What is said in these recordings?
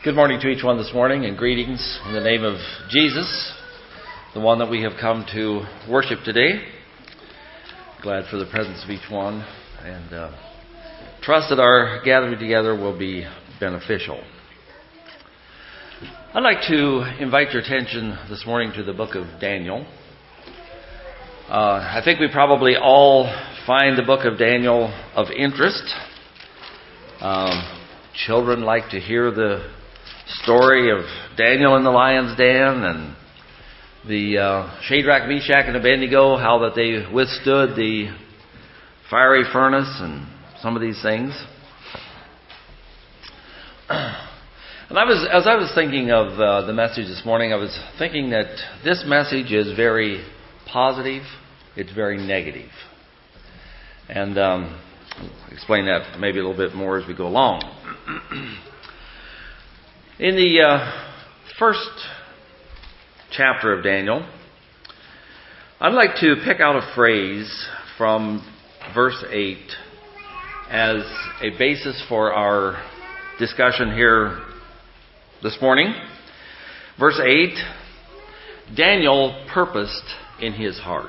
Good morning to each one this morning, and greetings in the name of Jesus, the one that we have come to worship today. Glad for the presence of each one, and trust that our gathering together will be beneficial. I'd like to invite your attention this morning to the book of Daniel. I think we probably all find the book of Daniel of interest. Children like to hear the story of Daniel in the lion's den and the Shadrach, Meshach, and Abednego, how that they withstood the fiery furnace and some of these things. And as I was thinking of the message this morning, I was thinking that this message is very positive. It's very negative. And I'll explain that maybe a little bit more as we go along. In the first chapter of Daniel, I'd like to pick out a phrase from verse 8 as a basis for our discussion here this morning. Verse 8, Daniel purposed in his heart.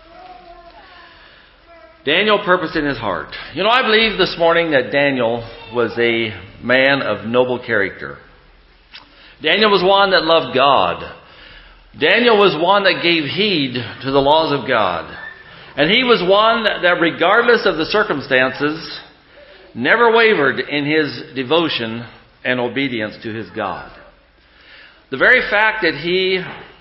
Daniel purposed in his heart. You know, I believe this morning that Daniel was a man of noble character. Daniel was one that loved God. Daniel was one that gave heed to the laws of God. And he was one that regardless of the circumstances, never wavered in his devotion and obedience to his God. The very fact that he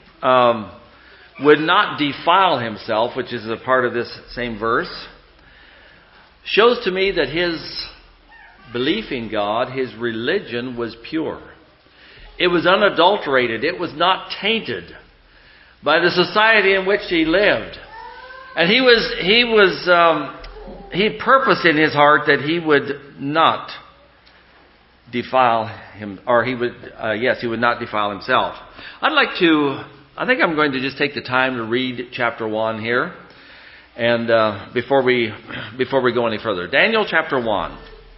would not defile himself, which is a part of this same verse, shows to me that his belief in God, his religion, was pure. It was unadulterated. It was not tainted by the society in which he lived. And he purposed in his heart that he would not defile him, or he would not defile himself. I think I'm going to just take the time to read chapter 1 here, and before we go any further. Daniel chapter 1.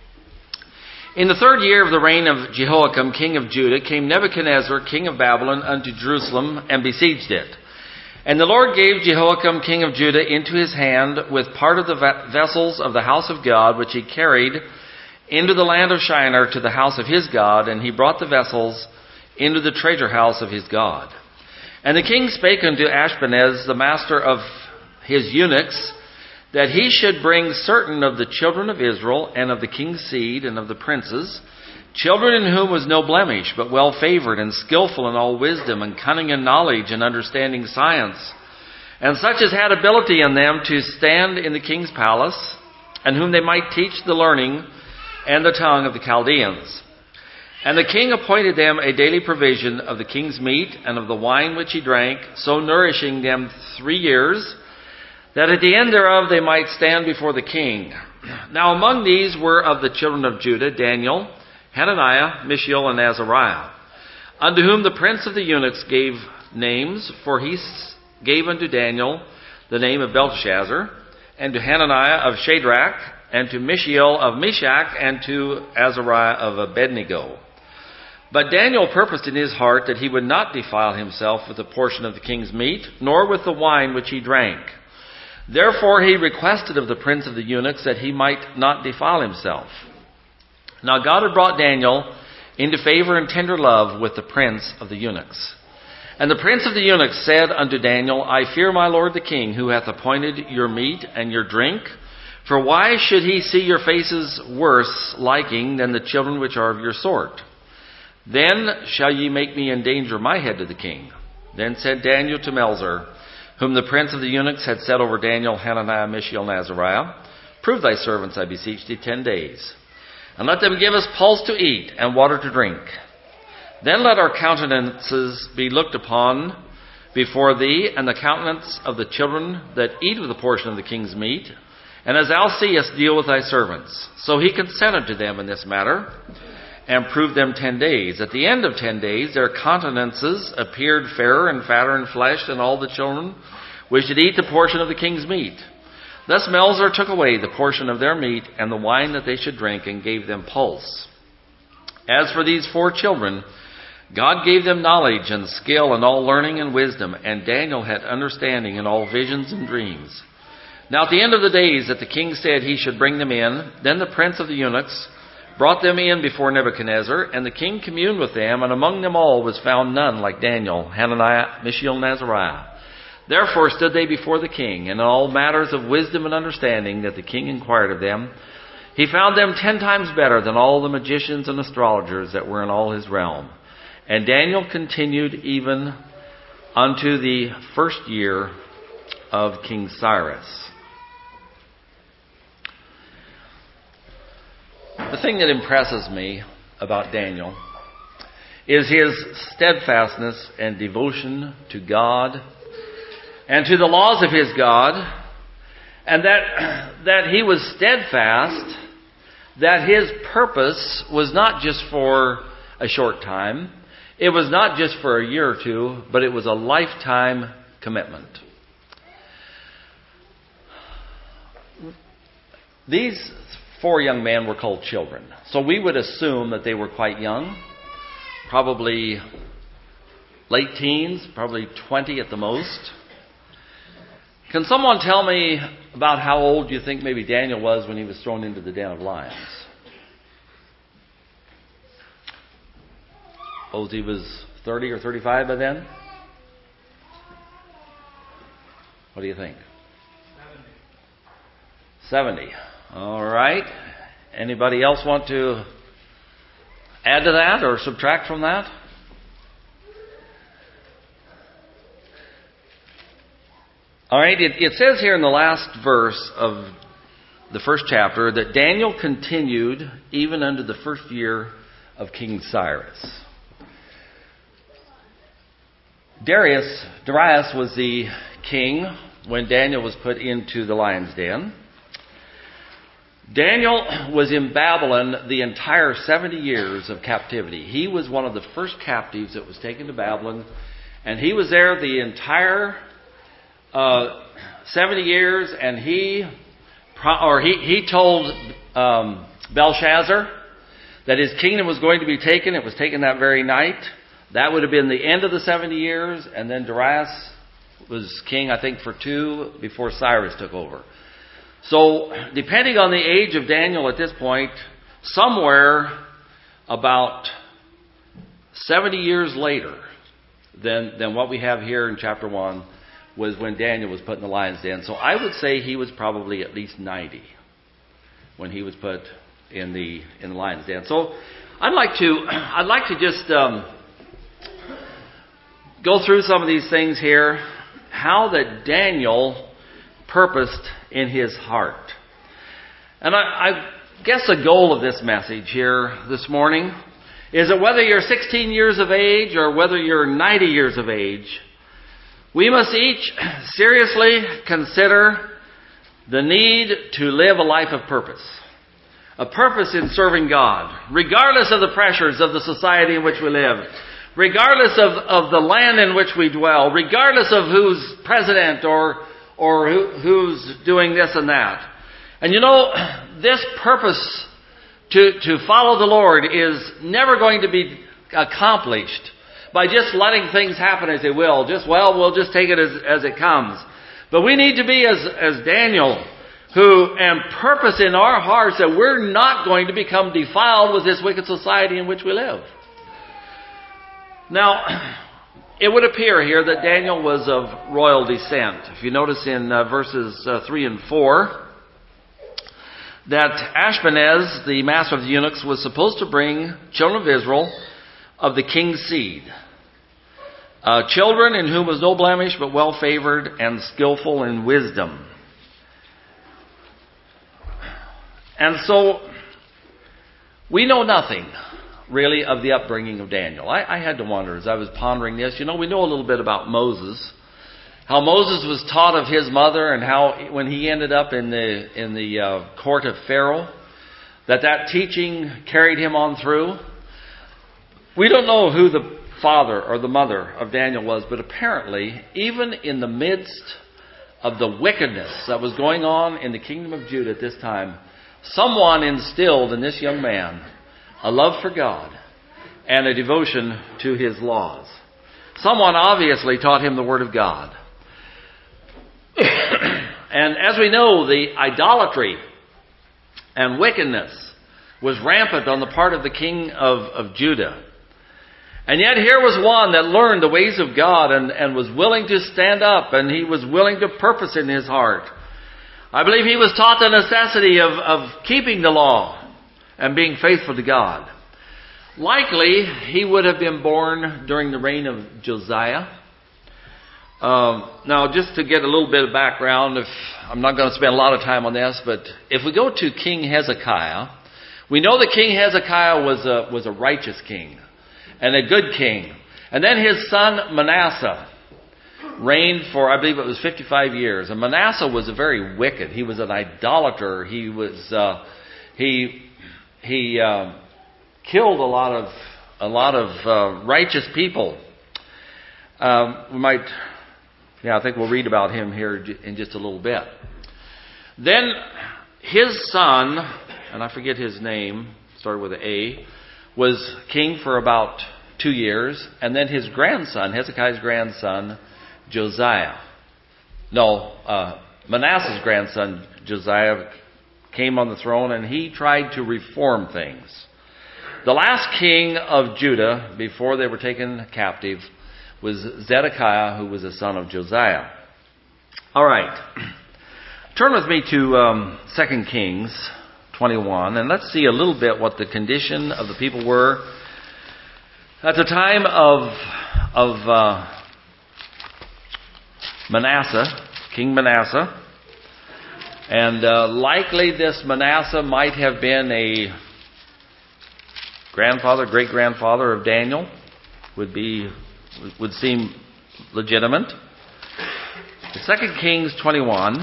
In the 3rd year of the reign of Jehoiakim, king of Judah, came Nebuchadnezzar, king of Babylon, unto Jerusalem, and besieged it. And the Lord gave Jehoiakim, king of Judah, into his hand with part of the vessels of the house of God, which he carried into the land of Shinar to the house of his God, and he brought the vessels into the treasure house of his God. And the king spake unto Ashpenaz, the master of his eunuchs, that he should bring certain of the children of Israel, and of the king's seed, and of the princes, children in whom was no blemish, but well favored, and skillful in all wisdom, and cunning in knowledge, and understanding science, and such as had ability in them to stand in the king's palace, and whom they might teach the learning and the tongue of the Chaldeans. And the king appointed them a daily provision of the king's meat, and of the wine which he drank, so nourishing them 3 years, that at the end thereof they might stand before the king. Now among these were of the children of Judah Daniel, Hananiah, Mishael, and Azariah, unto whom the prince of the eunuchs gave names, for he gave unto Daniel the name of Belteshazzar, and to Hananiah of Shadrach, and to Mishael of Meshach, and to Azariah of Abednego. But Daniel purposed in his heart that he would not defile himself with a portion of the king's meat, nor with the wine which he drank. Therefore he requested of the prince of the eunuchs that he might not defile himself. Now God had brought Daniel into favor and tender love with the prince of the eunuchs. And the prince of the eunuchs said unto Daniel, I fear my lord the king, who hath appointed your meat and your drink. For why should he see your faces worse liking than the children which are of your sort? Then shall ye make me endanger my head to the king. Then said Daniel to Melzar, whom the prince of the eunuchs had set over Daniel, Hananiah, Mishael, and Azariah, prove thy servants, I beseech thee, 10 days, and let them give us pulse to eat and water to drink. Then let our countenances be looked upon before thee, and the countenance of the children that eat of the portion of the king's meat, and as thou seest, deal with thy servants. So he consented to them in this matter, and proved them 10 days. At the end of 10 days, their countenances appeared fairer and fatter in flesh than all the children which did eat the portion of the king's meat. Thus Melzar took away the portion of their meat and the wine that they should drink, and gave them pulse. As for these 4 children, God gave them knowledge and skill and all learning and wisdom, and Daniel had understanding in all visions and dreams. Now at the end of the days that the king said he should bring them in, then the prince of the eunuchs brought them in before Nebuchadnezzar, and the king communed with them, and among them all was found none like Daniel, Hananiah, Mishael, and Azariah. Therefore stood they before the king, and in all matters of wisdom and understanding that the king inquired of them, he found them 10 times better than all the magicians and astrologers that were in all his realm. And Daniel continued even unto the 1st year of King Cyrus. The thing that impresses me about Daniel is his steadfastness and devotion to God and to the laws of his God, and that he was steadfast, that his purpose was not just for a short time, it was not just for a year or 2, but it was a lifetime commitment. These 4 young men were called children, so we would assume that they were quite young, probably late teens, probably 20 at the most. Can someone tell me about how old you think maybe Daniel was when he was thrown into the den of lions? Suppose he was 30 or 35 by then? What do you think? 70. All right. Anybody else want to add to that or subtract from that? All right. It says here in the last verse of the 1st chapter that Daniel continued even unto the 1st year of King Cyrus. Darius was the king when Daniel was put into the lion's den. Daniel was in Babylon the entire 70 years of captivity. He was one of the first captives that was taken to Babylon, and he was there the entire 70 years, and he told Belshazzar that his kingdom was going to be taken. It was taken that very night. That would have been the end of the 70 years, and then Darius was king, I think, for 2 before Cyrus took over. So, depending on the age of Daniel at this point, somewhere about 70 years later than what we have here in chapter 1 was when Daniel was put in the lion's den. So I would say he was probably at least 90 when he was put in the lion's den. So I'd like to just go through some of these things here, how that Daniel purposed in his heart. And I guess the goal of this message here this morning is that whether you're 16 years of age or whether you're 90 years of age, we must each seriously consider the need to live a life of purpose. A purpose in serving God, regardless of the pressures of the society in which we live, regardless of the land in which we dwell, regardless of who's president or who's doing this and that. And you know, this purpose to follow the Lord is never going to be accomplished by just letting things happen as they will. We'll just take it as it comes. But we need to be as Daniel, and purpose in our hearts that we're not going to become defiled with this wicked society in which we live. Now, it would appear here that Daniel was of royal descent. If you notice in verses 3 and 4, that Ashpenaz, the master of the eunuchs, was supposed to bring children of Israel of the king's seed. Children in whom was no blemish, but well-favored and skillful in wisdom. And so, we know nothing, really, of the upbringing of Daniel. I had to wonder as I was pondering this. You know, we know a little bit about Moses. How Moses was taught of his mother, and how when he ended up in the court of Pharaoh, that teaching carried him on through. We don't know who the father or the mother of Daniel was, but apparently, even in the midst of the wickedness that was going on in the kingdom of Judah at this time, someone instilled in this young man a love for God and a devotion to his laws. Someone obviously taught him the Word of God. And as we know, the idolatry and wickedness was rampant on the part of the king of Judah. And yet here was one that learned the ways of God and was willing to stand up, and he was willing to purpose in his heart. I believe he was taught the necessity of keeping the law and being faithful to God. Likely, he would have been born during the reign of Josiah. Now, just to get a little bit of background, I'm not going to spend a lot of time on this, but if we go to King Hezekiah, we know that King Hezekiah was a righteous king and a good king. And then his son Manasseh reigned for, I believe it was 55 years. And Manasseh was very wicked. He was an idolater. He killed a lot of righteous people. I think we'll read about him here in just a little bit. Then his son, and I forget his name, started with an A, was king for about 2 years. And then his grandson, Hezekiah's grandson, Manasseh's grandson, Josiah, came on the throne, and he tried to reform things. The last king of Judah, before they were taken captive, was Zedekiah, who was a son of Josiah. All right. Turn with me to 2 Kings 21, and let's see a little bit what the condition of the people were at the time of Manasseh, King Manasseh. And likely this Manasseh might have been a great-grandfather of Daniel. Would seem legitimate. 2 Kings 21,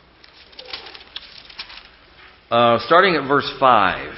starting at verse 5.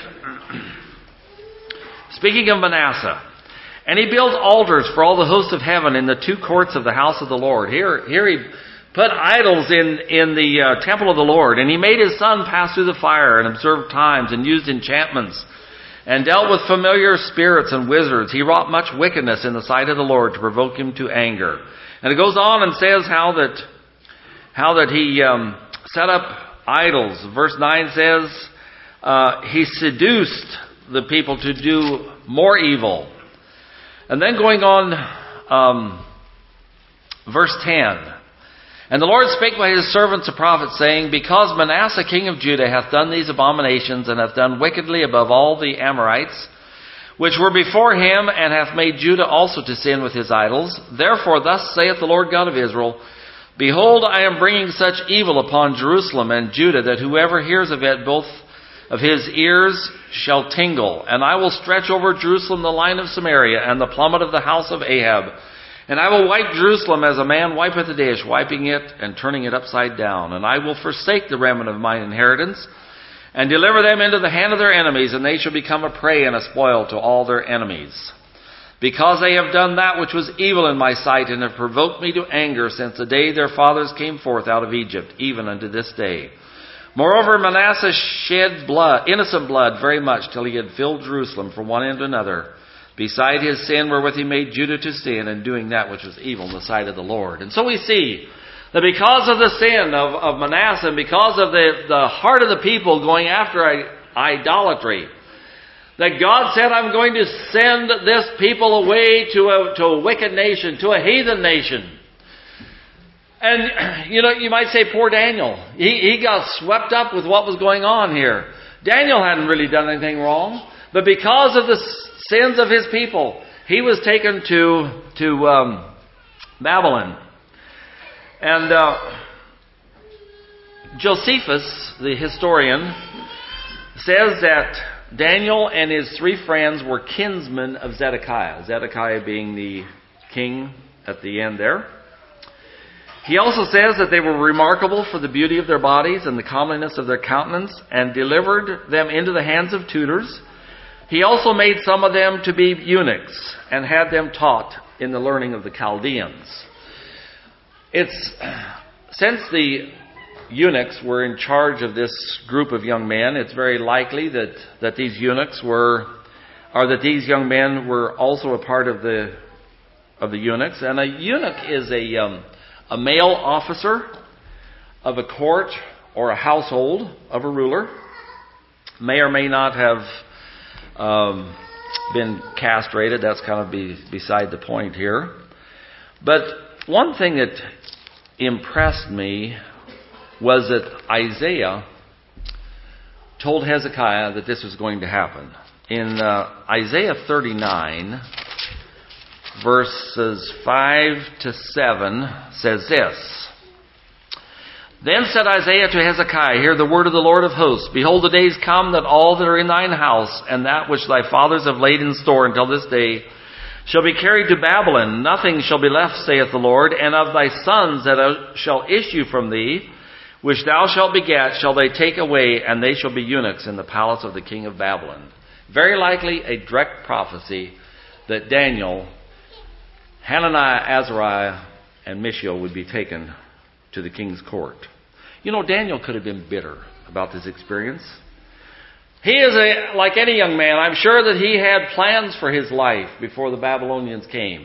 Speaking of Manasseh, and he built altars for all the hosts of heaven in the 2 courts of the house of the Lord. Here he put idols in the temple of the Lord, and he made his son pass through the fire and observed times and used enchantments and dealt with familiar spirits and wizards. He wrought much wickedness in the sight of the Lord to provoke him to anger. And it goes on and says how that he set up idols. Verse 9 says he seduced the people to do more evil. And then going on, verse 10. And the Lord spake by his servants the prophets, saying, Because Manasseh king of Judah hath done these abominations, and hath done wickedly above all the Amorites, which were before him, and hath made Judah also to sin with his idols. Therefore thus saith the Lord God of Israel, Behold, I am bringing such evil upon Jerusalem and Judah, that whoever hears of it, both of his ears shall tingle. And I will stretch over Jerusalem the line of Samaria, and the plummet of the house of Ahab. And I will wipe Jerusalem as a man wipeth a dish, wiping it and turning it upside down. And I will forsake the remnant of mine inheritance, and deliver them into the hand of their enemies, and they shall become a prey and a spoil to all their enemies. Because they have done that which was evil in my sight, and have provoked me to anger since the day their fathers came forth out of Egypt, even unto this day. Moreover, Manasseh shed blood, innocent blood, very much, till he had filled Jerusalem from one end to another, beside his sin wherewith he made Judah to sin, and doing that which was evil in the sight of the Lord. And so we see that because of the sin of Manasseh, and because of the heart of the people going after idolatry, that God said, I'm going to send this people away to a wicked nation, to a heathen nation. And, you might say, poor Daniel. He got swept up with what was going on here. Daniel hadn't really done anything wrong, but because of the sins of his people, he was taken to Babylon. And Josephus, the historian, says that Daniel and his 3 friends were kinsmen of Zedekiah. Zedekiah being the king at the end there. He also says that they were remarkable for the beauty of their bodies and the comeliness of their countenance, and delivered them into the hands of tutors. He also made some of them to be eunuchs, and had them taught in the learning of the Chaldeans. Since the eunuchs were in charge of this group of young men, it's very likely that these eunuchs were or that these young men were also a part of the eunuchs. And a eunuch is a male officer of a court or a household of a ruler. May or may not have been castrated. That's kind of beside the point here. But one thing that impressed me was that Isaiah told Hezekiah that this was going to happen. In Isaiah 39, verses 5 to 7 says this. Then said Isaiah to Hezekiah, Hear the word of the Lord of hosts. Behold, the days come that all that are in thine house, and that which thy fathers have laid in store until this day, shall be carried to Babylon. Nothing shall be left, saith the Lord. And of thy sons that shall issue from thee, which thou shalt beget, shall they take away, and they shall be eunuchs in the palace of the king of Babylon. Very likely a direct prophecy that Daniel, Hananiah, Azariah, and Mishael would be taken to the king's court. You know, Daniel could have been bitter about this experience. He is like any young man. I'm sure that he had plans for his life before the Babylonians came.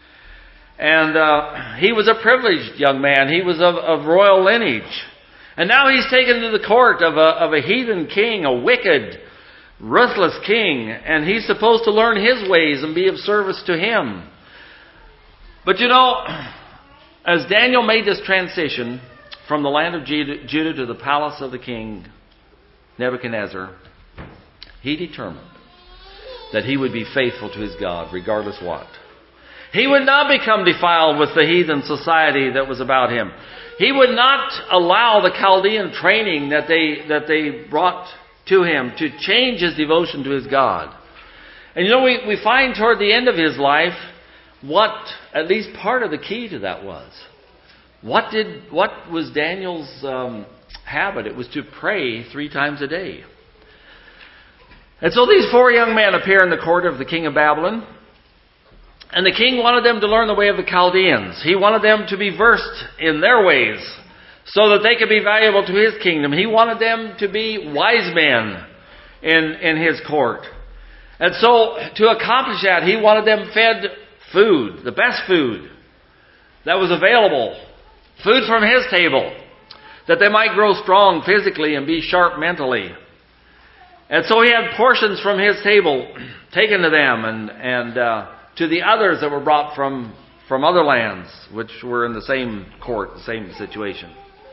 And he was a privileged young man. He was of royal lineage. And now he's taken to the court of a heathen king, a wicked, ruthless king. And he's supposed to learn his ways and be of service to him. But you know, as Daniel made this transition from the land of Judah to the palace of the king Nebuchadnezzar, he determined that he would be faithful to his God, regardless what. He would not become defiled with the heathen society that was about him. He would not allow the Chaldean training that they brought to him to change his devotion to his God. And you know, we find toward the end of his life what at least part of the key to that was. What was Daniel's habit? It was to pray 3 times a day. And so these 4 young men appear in the court of the king of Babylon. And the king wanted them to learn the way of the Chaldeans. He wanted them to be versed in their ways so that they could be valuable to his kingdom. He wanted them to be wise men in his court. And so to accomplish that, he wanted them fed food, the best food that was available. Food from his table, that they might grow strong physically and be sharp mentally. And so he had portions from his table taken to them and to the others that were brought from other lands, which were in the same court, the same situation.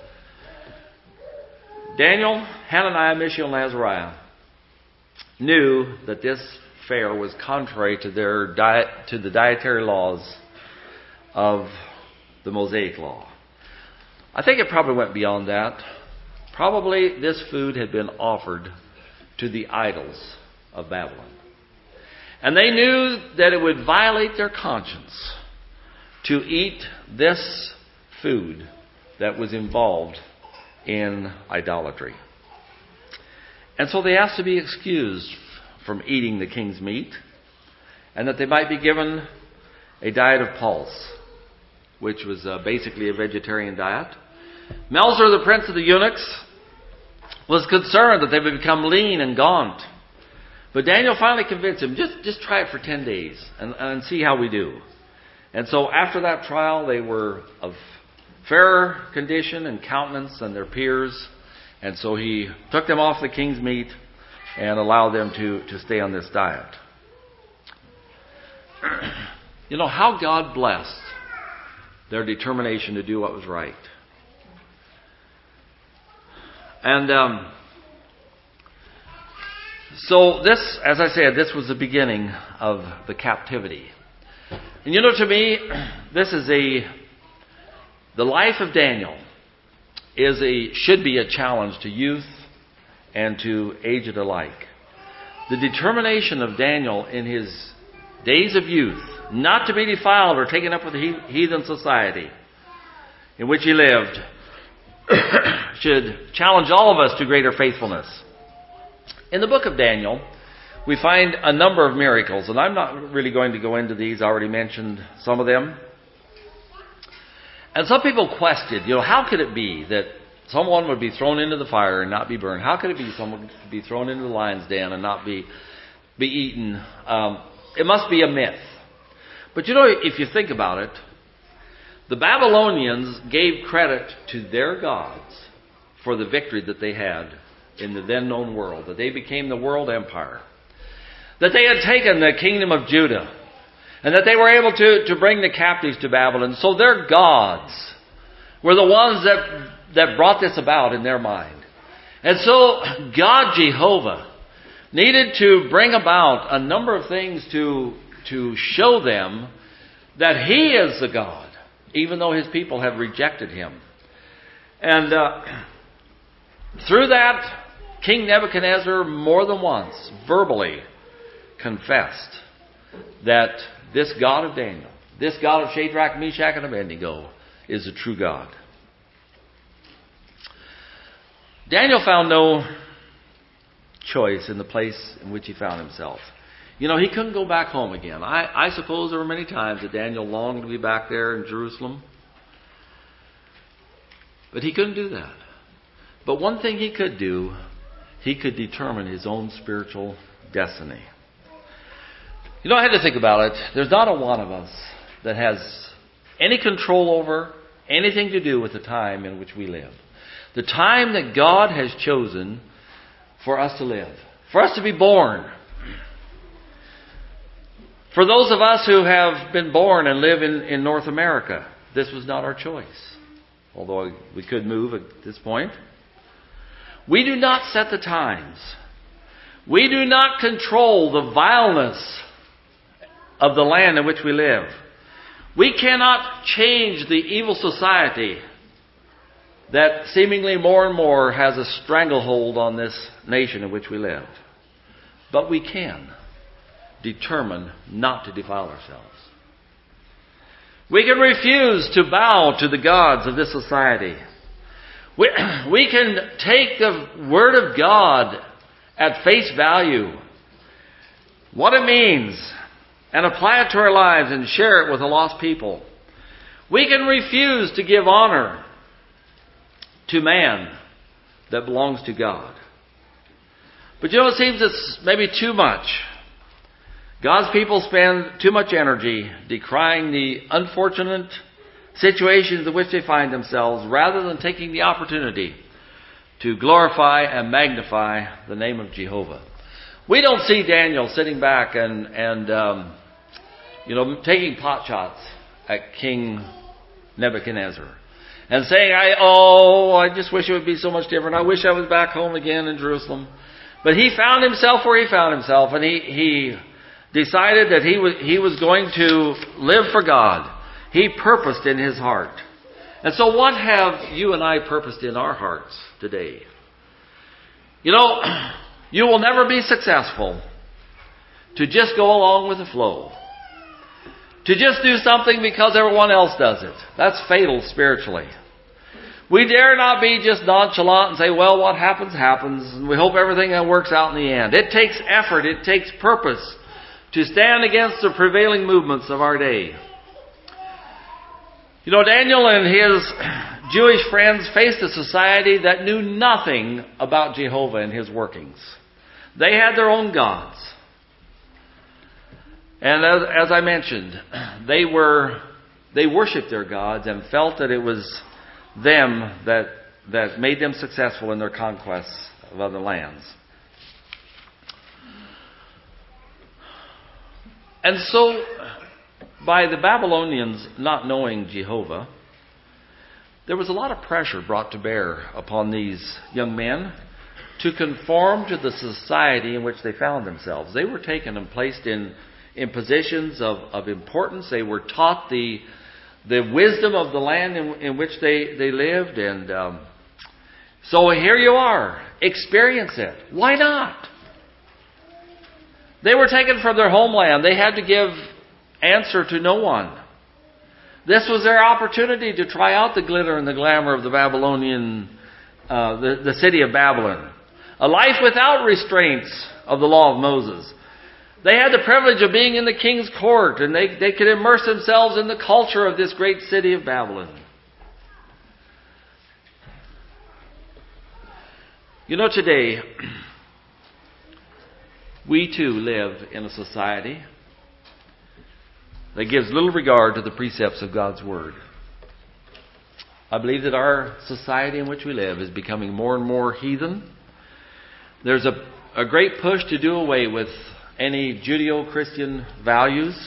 Daniel, Hananiah, Mishael, and Azariah knew that this fare was contrary to the dietary laws of the Mosaic law. I think it probably went beyond that. Probably this food had been offered to the idols of Babylon. And they knew that it would violate their conscience to eat this food that was involved in idolatry. And so they asked to be excused from eating the king's meat, and that they might be given a diet of pulse, which was basically a vegetarian diet. Melzer, the prince of the eunuchs, was concerned that they would become lean and gaunt. But Daniel finally convinced him, just try it for 10 days and see how we do. And so after that trial, they were of fairer condition and countenance than their peers. And so he took them off the king's meat and allowed them to stay on this diet. You know, how God blessed their determination to do what was right. And so this, as I said, this was the beginning of the captivity. And you know, to me, this is the life of Daniel should be a challenge to youth and to aged alike. The determination of Daniel in his days of youth, not to be defiled or taken up with the heathen society in which he lived, should challenge all of us to greater faithfulness. In the book of Daniel, we find a number of miracles, and I'm not really going to go into these. I already mentioned some of them. And some people questioned, how could it be that someone would be thrown into the fire and not be burned? How could it be someone could be thrown into the lion's den and not be be eaten. It must be a myth. But if you think about it, the Babylonians gave credit to their gods for the victory that they had in the then known world, that they became the world empire, that they had taken the kingdom of Judah, and that they were able to bring the captives to Babylon. So their gods were the ones that brought this about in their mind. And so God Jehovah needed to bring about a number of things to show them that He is the God, even though His people had rejected Him. And through that, King Nebuchadnezzar more than once verbally confessed that this God of Daniel, this God of Shadrach, Meshach, and Abednego is the true God. Daniel found no choice in the place in which he found himself. He couldn't go back home again. I suppose there were many times that Daniel longed to be back there in Jerusalem. But he couldn't do that. But one thing he could do, he could determine his own spiritual destiny. I had to think about it. There's not a one of us that has any control over anything to do with the time in which we live. The time that God has chosen for us to live, for us to be born. For those of us who have been born and live in North America, this was not our choice. Although we could move at this point. We do not set the times. We do not control the vileness of the land in which we live. We cannot change the evil society that seemingly more and more has a stranglehold on this nation in which we live. But we can determine not to defile ourselves. We can refuse to bow to the gods of this society. We can take the Word of God at face value, what it means, and apply it to our lives and share it with a lost people. We can refuse to give honor to man that belongs to God. But it seems it's maybe too much. God's people spend too much energy decrying the unfortunate situations in which they find themselves rather than taking the opportunity to glorify and magnify the name of Jehovah. We don't see Daniel sitting back and taking pot shots at King Nebuchadnezzar and saying, I just wish it would be so much different. I wish I was back home again in Jerusalem. But he found himself where he found himself, and he decided that he was going to live for God. He purposed in his heart. And so what have you and I purposed in our hearts today? You will never be successful to just go along with the flow. To just do something because everyone else does it. That's fatal spiritually. We dare not be just nonchalant and say, well, what happens, happens, and we hope everything works out in the end. It takes effort, it takes purpose to stand against the prevailing movements of our day. Daniel and his Jewish friends faced a society that knew nothing about Jehovah and His workings. They had their own gods. And as I mentioned, they worshipped their gods and felt that it was them that made them successful in their conquests of other lands. And so, by the Babylonians not knowing Jehovah, there was a lot of pressure brought to bear upon these young men to conform to the society in which they found themselves. They were taken and placed in positions of importance. They were taught the wisdom of the land in which they lived. And so here you are. Experience it. Why not? They were taken from their homeland. They had to give answer to no one. This was their opportunity to try out the glitter and the glamour of the Babylonian, the city of Babylon. A life without restraints of the law of Moses. They had the privilege of being in the king's court, and they could immerse themselves in the culture of this great city of Babylon. Today, we too live in a society that gives little regard to the precepts of God's Word. I believe that our society in which we live is becoming more and more heathen. There's a great push to do away with any Judeo-Christian values.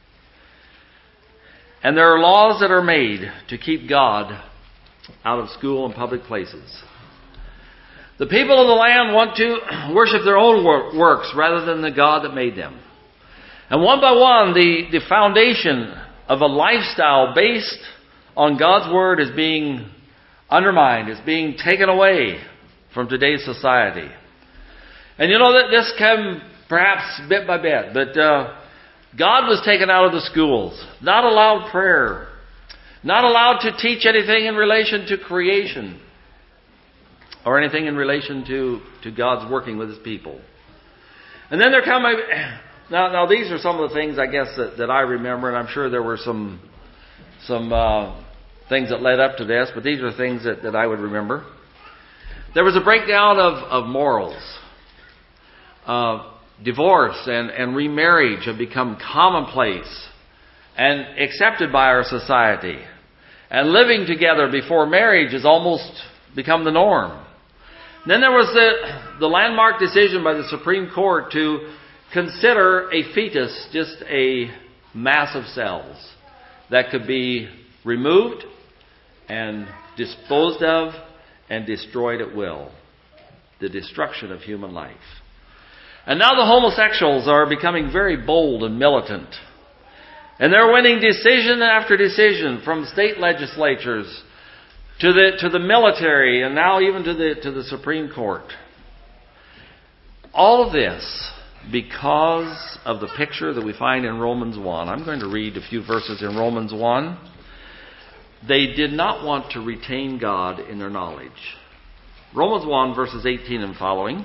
And there are laws that are made to keep God out of school and public places. The people of the land want to worship their own works rather than the God that made them. And one by one, the foundation of a lifestyle based on God's Word is being undermined, is being taken away from today's society. And you know that this came perhaps bit by bit, but God was taken out of the schools, not allowed prayer, not allowed to teach anything in relation to creation or anything in relation to God's working with His people. And then there come now these are some of the things I guess that I remember, and I'm sure there were some things that led up to this, but these are things that I would remember. There was a breakdown of morals. Divorce and remarriage have become commonplace and accepted by our society. And living together before marriage has almost become the norm. Then there was the landmark decision by the Supreme Court to consider a fetus just a mass of cells that could be removed and disposed of and destroyed at will. The destruction of human life. And now the homosexuals are becoming very bold and militant. And they're winning decision after decision from state legislatures to the military and now even to the Supreme Court. All of this because of the picture that we find in Romans 1. I'm going to read a few verses in Romans 1. They did not want to retain God in their knowledge. Romans 1 verses 18 and following.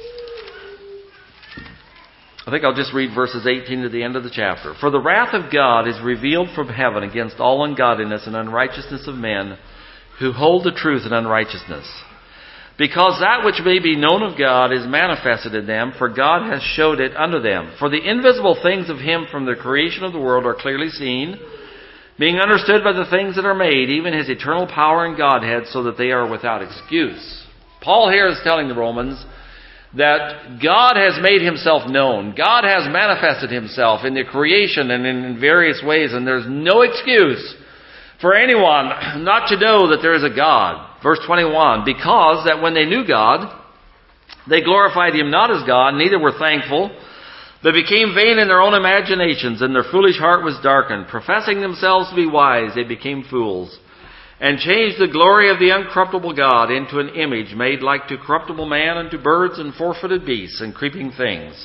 I think I'll just read verses 18 to the end of the chapter. For the wrath of God is revealed from heaven against all ungodliness and unrighteousness of men who hold the truth in unrighteousness. Because that which may be known of God is manifested in them, for God has showed it unto them. For the invisible things of Him from the creation of the world are clearly seen, being understood by the things that are made, even His eternal power and Godhead, so that they are without excuse. Paul here is telling the Romans that God has made Himself known. God has manifested Himself in the creation and in various ways, and there's no excuse for anyone not to know that there is a God. Verse 21, because that when they knew God, they glorified Him not as God, neither were thankful, but became vain in their own imaginations, and their foolish heart was darkened. Professing themselves to be wise, they became fools, and changed the glory of the uncorruptible God into an image made like to corruptible man, and to birds and four-footed beasts and creeping things.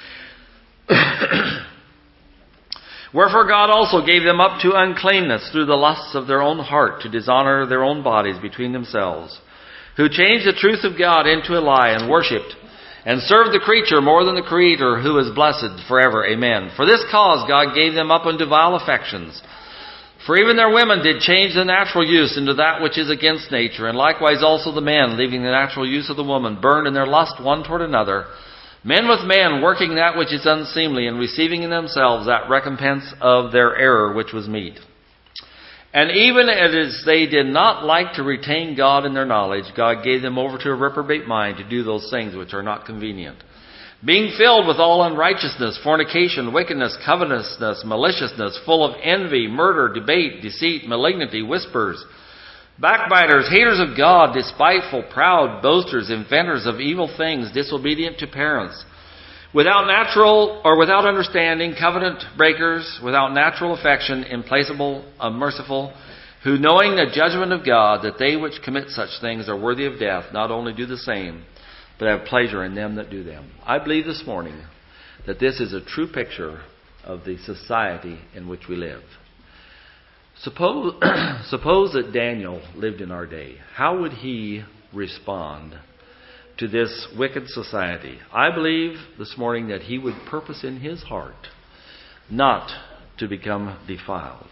Wherefore God also gave them up to uncleanness through the lusts of their own heart, to dishonor their own bodies between themselves, who changed the truth of God into a lie, and worshipped and served the creature more than the Creator, who is blessed forever. Amen. For this cause God gave them up unto vile affections. For even their women did change the natural use into that which is against nature, and likewise also the men, leaving the natural use of the woman, burned in their lust one toward another, men with men, working that which is unseemly, and receiving in themselves that recompense of their error which was meet. And even as they did not like to retain God in their knowledge, God gave them over to a reprobate mind to do those things which are not convenient, being filled with all unrighteousness, fornication, wickedness, covetousness, maliciousness, full of envy, murder, debate, deceit, malignity, whispers, backbiters, haters of God, despiteful, proud, boasters, inventors of evil things, disobedient to parents, without understanding, covenant breakers, without natural affection, implacable, unmerciful, who knowing the judgment of God, that they which commit such things are worthy of death, not only do the same, but have pleasure in them that do them. I believe this morning that this is a true picture of the society in which we live. Suppose that Daniel lived in our day. How would he respond to this wicked society? I believe this morning that he would purpose in his heart not to become defiled.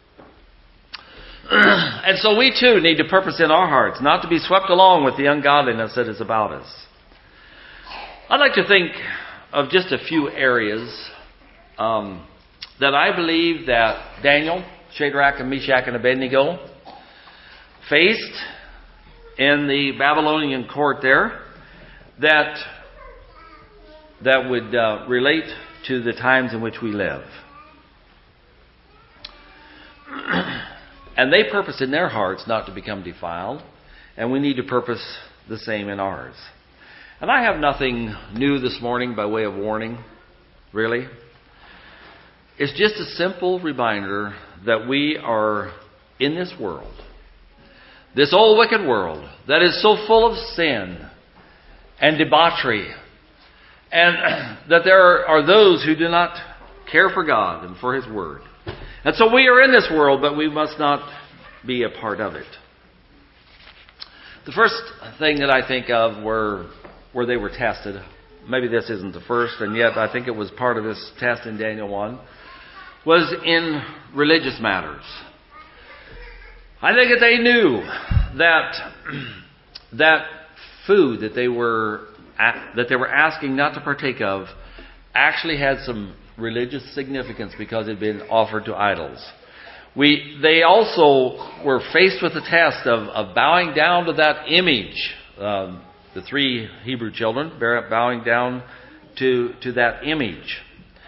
And so we too need to purpose in our hearts not to be swept along with the ungodliness that is about us. I'd like to think of just a few areas that I believe that Daniel, Shadrach, and Meshach, and Abednego faced in the Babylonian court there that would relate to the times in which we live. And they purpose in their hearts not to become defiled, and we need to purpose the same in ours. And I have nothing new this morning by way of warning, really. It's just a simple reminder that we are in this world, this old wicked world that is so full of sin and debauchery, and that there are those who do not care for God and for His Word. And so we are in this world, but we must not be a part of it. The first thing that I think of where they were tested, maybe this isn't the first, and yet I think it was part of this test in Daniel 1, was in religious matters. I think that they knew that food that they were asking not to partake of actually had some religious significance because it had been offered to idols. They also were faced with the test of bowing down to that image. The 3 Hebrew children bowing down to that image.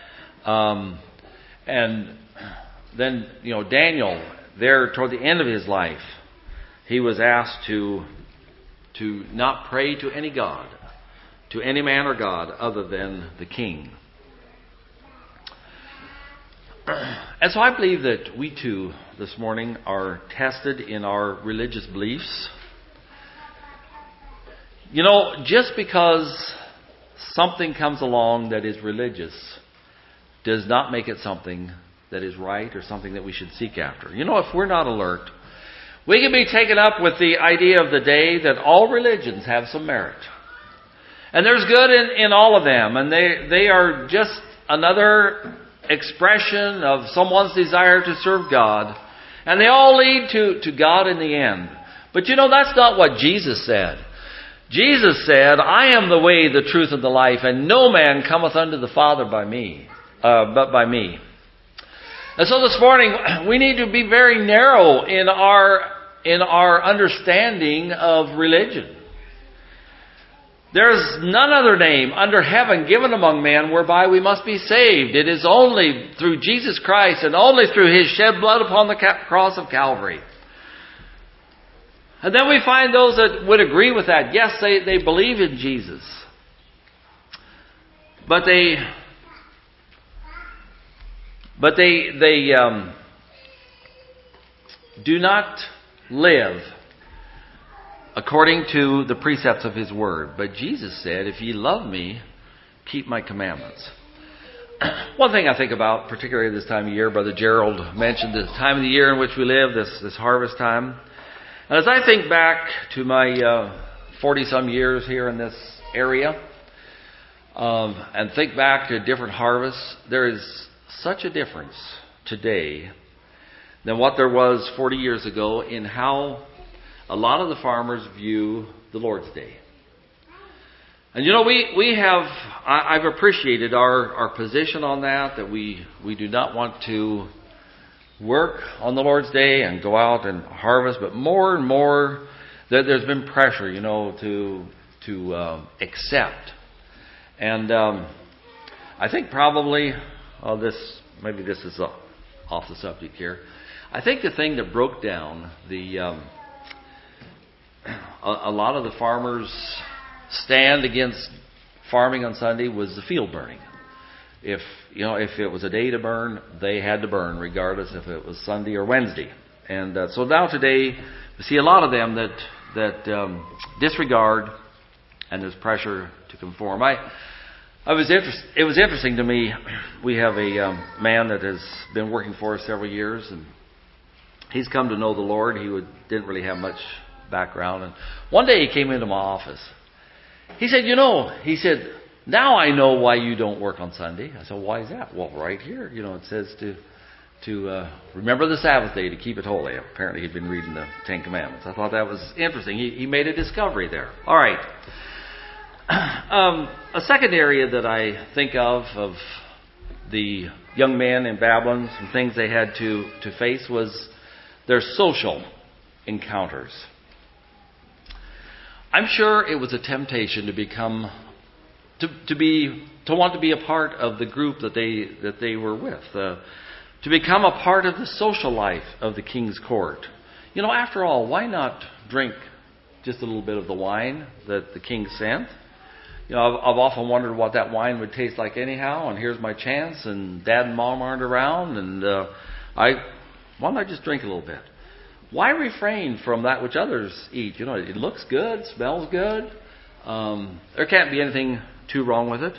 And then, Daniel, there toward the end of his life, he was asked to not pray to any god, to any man or god other than the king. And so I believe that we too, this morning, are tested in our religious beliefs. Just because something comes along that is religious does not make it something that is right or something that we should seek after. If we're not alert, we can be taken up with the idea of the day that all religions have some merit. And there's good in all of them, and they are just another expression of someone's desire to serve God. And they all lead to God in the end. But that's not what Jesus said. Jesus said, "I am the way, the truth, and the life, and no man cometh unto the Father but by me." And so this morning, we need to be very narrow in our understanding of religion. There is none other name under heaven given among men whereby we must be saved. It is only through Jesus Christ and only through His shed blood upon the cross of Calvary. And then we find those that would agree with that. Yes, they believe in Jesus. But they do not live according to the precepts of His Word. But Jesus said, "If ye love me, keep my commandments." One thing I think about, particularly this time of year, Brother Gerald mentioned the time of the year in which we live, this harvest time. And as I think back to my 40-some years here in this area, and think back to different harvests, there is such a difference today than what there was 40 years ago in how a lot of the farmers view the Lord's Day. And I've appreciated our position on that we do not want to work on the Lord's Day and go out and harvest, but more and more there's been pressure, to accept. And I think probably, this is off the subject here. I think the thing that broke down a lot of the farmers' stand against farming on Sunday was the field burning. If it was a day to burn, they had to burn, regardless if it was Sunday or Wednesday. And so now today, we see a lot of them that disregard, and there's pressure to conform. It was interesting to me. We have a man that has been working for us several years, and he's come to know the Lord. He didn't really have much background. And one day he came into my office. He said, "Now I know why you don't work on Sunday." I said, "Why is that?" "Well, right here, it says to remember the Sabbath day, to keep it holy." Apparently he'd been reading the Ten Commandments. I thought that was interesting. He made a discovery there. All right. A second area that I think of the young men in Babylon, some things they had to face was their social encounters. I'm sure it was a temptation to become, to want to be a part of the group that they were with, to become a part of the social life of the king's court. You know, after all, why not drink just a little bit of the wine that the king sent? You know, I've often wondered what that wine would taste like anyhow, and here's my chance, and Dad and Mom aren't around, and why don't I just drink a little bit? Why refrain from that which others eat? You know, it looks good, smells good. There can't be anything too wrong with it.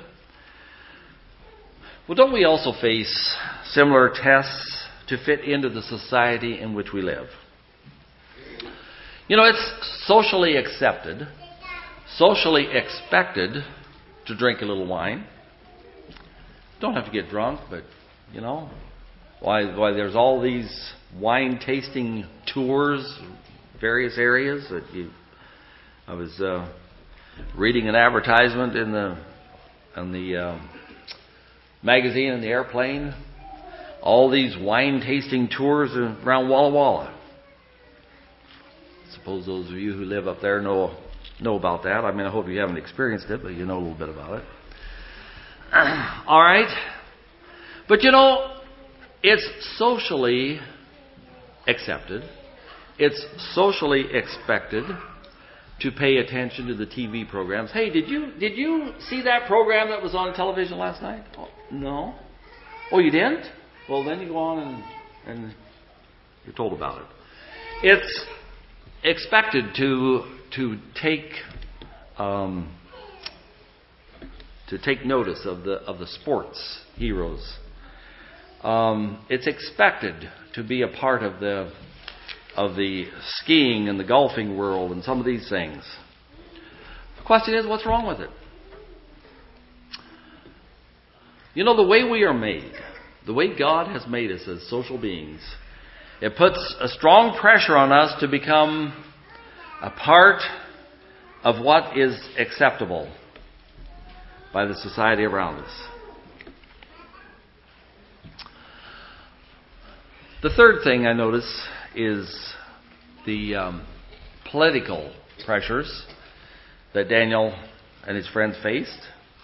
Well, don't we also face similar tests to fit into the society in which we live? You know, it's socially accepted, socially expected to drink a little wine. Don't have to get drunk, but, you know, why there's all these wine tasting tours, various areas. I was reading an advertisement in the magazine in the airplane. All these wine tasting tours around Walla Walla. Suppose those of you who live up there know about that. I mean, I hope you haven't experienced it, but you know a little bit about it. All right. But you know, it's socially accepted. It's socially expected to pay attention to the TV programs. Hey, did you see that program that was on television last night? Oh, no. Oh, you didn't? Well, then you go on and you're told about it. It's expected to take notice of the sports heroes. It's expected to be a part of the skiing and the golfing world and some of these things. The question is, what's wrong with it? You know, the way we are made, the way God has made us as social beings, it puts a strong pressure on us to become a part of what is acceptable by the society around us. The third thing I notice is the political pressures that Daniel and his friends faced.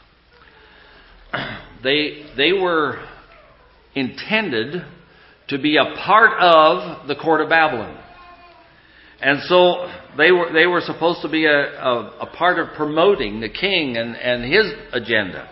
They were intended to be a part of the court of Babylon. And so they were supposed to be a part of promoting the king and his agenda.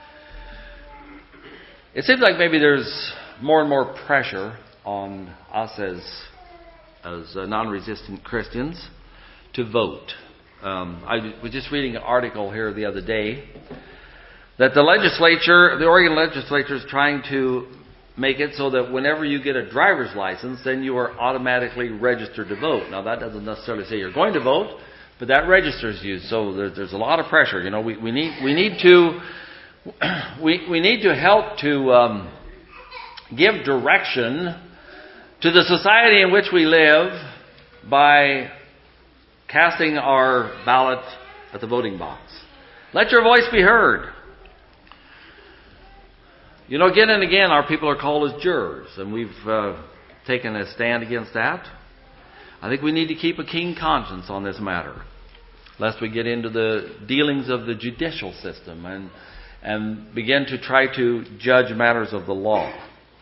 It seems like maybe there's more and more pressure on us as non-resistant Christians to vote. I was just reading an article here the other day that the Oregon legislature is trying to make it so that whenever you get a driver's license, then you are automatically registered to vote. Now, that doesn't necessarily say you're going to vote, but that registers you. So there's a lot of pressure. You know, we need to help to give direction to the society in which we live by casting our ballot at the voting box. Let your voice be heard. You know, again and again, our people are called as jurors, and we've taken a stand against that. I think we need to keep a keen conscience on this matter, lest we get into the dealings of the judicial system and begin to try to judge matters of the law.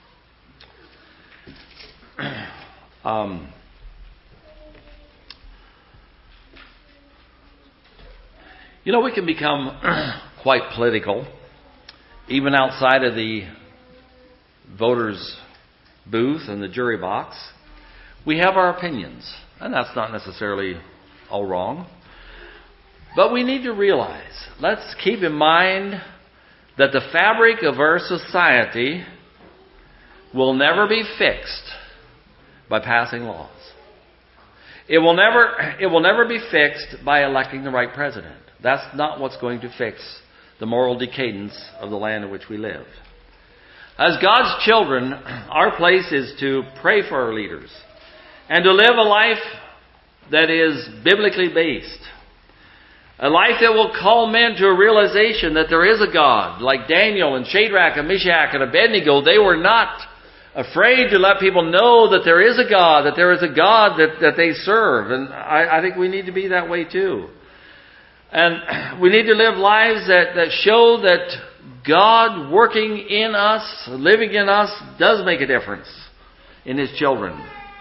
You know, we can become quite political, even outside of the voter's booth and the jury box. We have our opinions, and that's not necessarily all wrong. But we need to realize, let's keep in mind that the fabric of our society will never be fixed by passing laws. It will never be fixed by electing the right president. That's not what's going to fix the moral decadence of the land in which we live. As God's children, our place is to pray for our leaders and to live a life that is biblically based. A life that will call men to a realization that there is a God. Like Daniel and Shadrach and Meshach and Abednego, they were not afraid to let people know that there is a God, that there is a God that they serve. And I think we need to be that way too. And we need to live lives that show that God working in us, living in us, does make a difference in His children.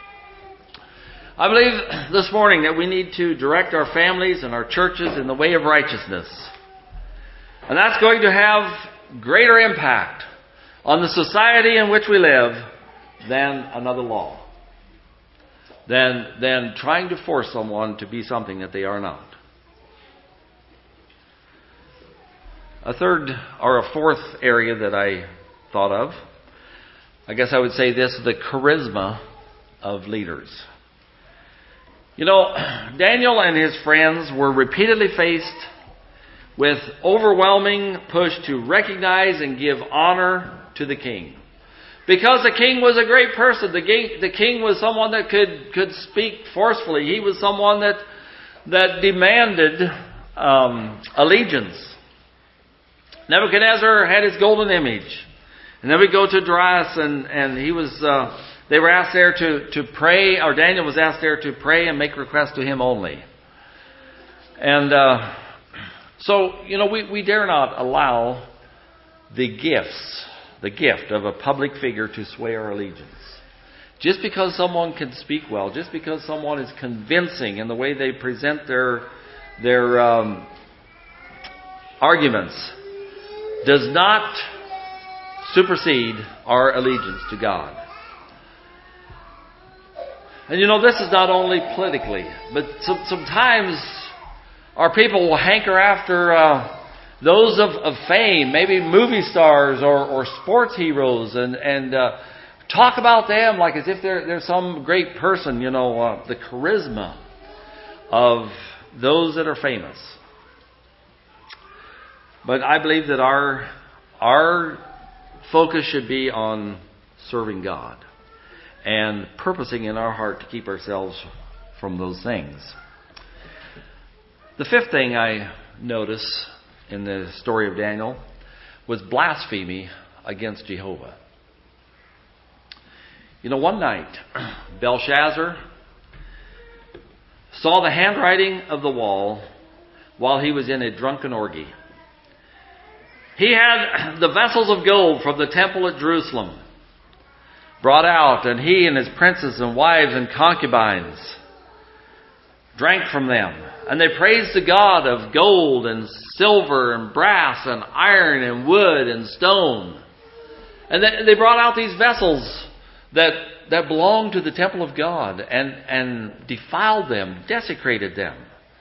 I believe this morning that we need to direct our families and our churches in the way of righteousness. And that's going to have greater impact on the society in which we live than another law. Than trying to force someone to be something that they are not. A third or a fourth area that I thought of, I guess I would say this, the charisma of leaders. You know, Daniel and his friends were repeatedly faced with overwhelming push to recognize and give honor to the king. Because the king was a great person. The king was someone that could speak forcefully. He was someone that demanded allegiance. Nebuchadnezzar had his golden image. And then we go to Darius, and he was... They were asked there to pray, or Daniel was asked there to pray and make requests to him only. And so, you know, we dare not allow the gift of a public figure to sway our allegiance. Just because someone can speak well, just because someone is convincing in the way they present their arguments, does not supersede our allegiance to God. And you know, this is not only politically, but sometimes our people will hanker after those of fame, maybe movie stars or sports heroes, and talk about them like as if they're some great person. You know, the charisma of those that are famous. But I believe that our focus should be on serving God and purposing in our heart to keep ourselves from those things. The fifth thing I notice in the story of Daniel was blasphemy against Jehovah. You know, one night, Belshazzar saw the handwriting of the wall while he was in a drunken orgy. He had the vessels of gold from the temple at Jerusalem brought out, and he and his princes and wives and concubines drank from them. And they praised the God of gold and silver and brass and iron and wood and stone. And they brought out these vessels that belonged to the temple of God and defiled them, desecrated them.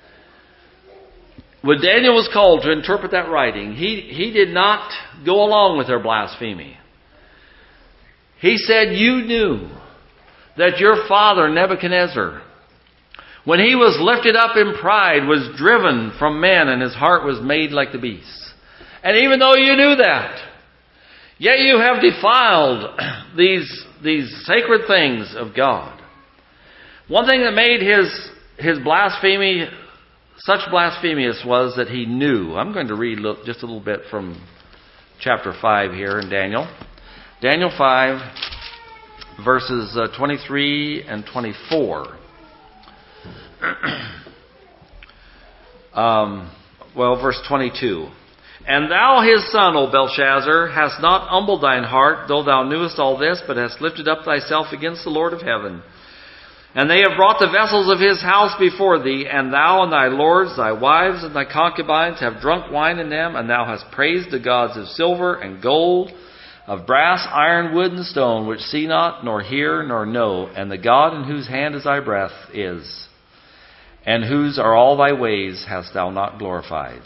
When Daniel was called to interpret that writing, he did not go along with their blasphemy. He said, "You knew that your father Nebuchadnezzar, when he was lifted up in pride, was driven from men, and his heart was made like the beasts. And even though you knew that, yet you have defiled these sacred things of God." One thing that made his blasphemy such blasphemous was that he knew. I'm going to read just a little bit from chapter 5 here in Daniel. Daniel 5, verses 23 and 24. Verse 22. "And thou his son, O Belshazzar, hast not humbled thine heart, though thou knewest all this, but hast lifted up thyself against the Lord of heaven. And they have brought the vessels of his house before thee, and thou and thy lords, thy wives, and thy concubines have drunk wine in them, and thou hast praised the gods of silver and gold, of brass, iron, wood, and stone, which see not, nor hear, nor know, and the God in whose hand is thy breath is, and whose are all thy ways hast thou not glorified.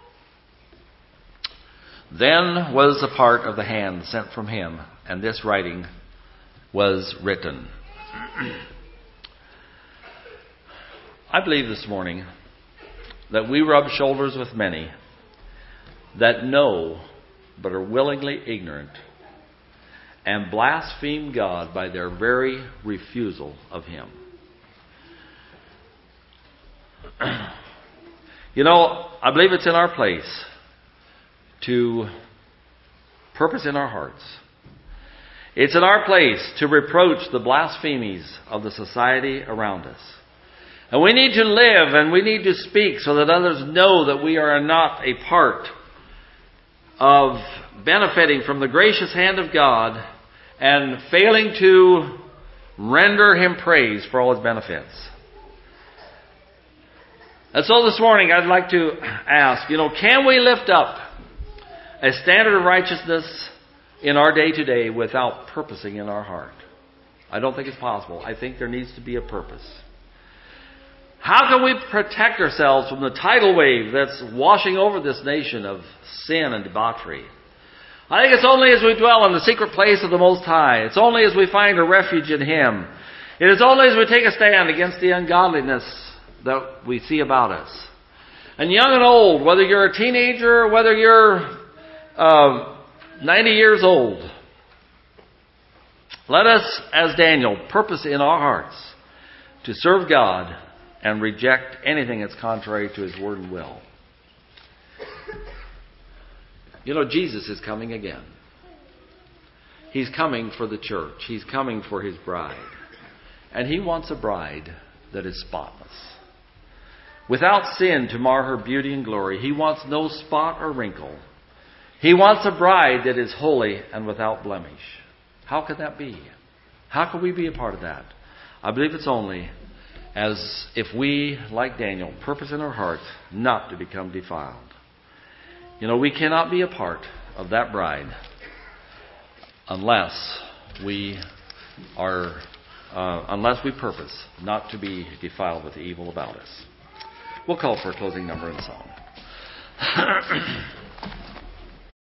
Then was a part of the hand sent from him, and this writing was written." I believe this morning that we rub shoulders with many that know but are willingly ignorant and blaspheme God by their very refusal of Him. I believe it's in our place to purpose in our hearts. It's in our place to reproach the blasphemies of the society around us. And we need to live and we need to speak so that others know that we are not a part of benefiting from the gracious hand of God and failing to render Him praise for all His benefits. And so this morning I'd like to ask, can we lift up a standard of righteousness in our day-to-day without purposing in our heart? I don't think it's possible. I think there needs to be a purpose. How can we protect ourselves from the tidal wave that's washing over this nation of sin and debauchery? I think it's only as we dwell in the secret place of the Most High. It's only as we find a refuge in Him. It is only as we take a stand against the ungodliness that we see about us. And young and old, whether you're a teenager or whether you're 90 years old, let us, as Daniel, purpose in our hearts to serve God and reject anything that's contrary to His word and will. Jesus is coming again. He's coming for the church. He's coming for His bride. And He wants a bride that is spotless, without sin to mar her beauty and glory. He wants no spot or wrinkle. He wants a bride that is holy and without blemish. How could that be? How can we be a part of that? I believe it's only as if we, like Daniel, purpose in our hearts not to become defiled. We cannot be a part of that bride unless we purpose not to be defiled with the evil about us. We'll call for a closing number and song.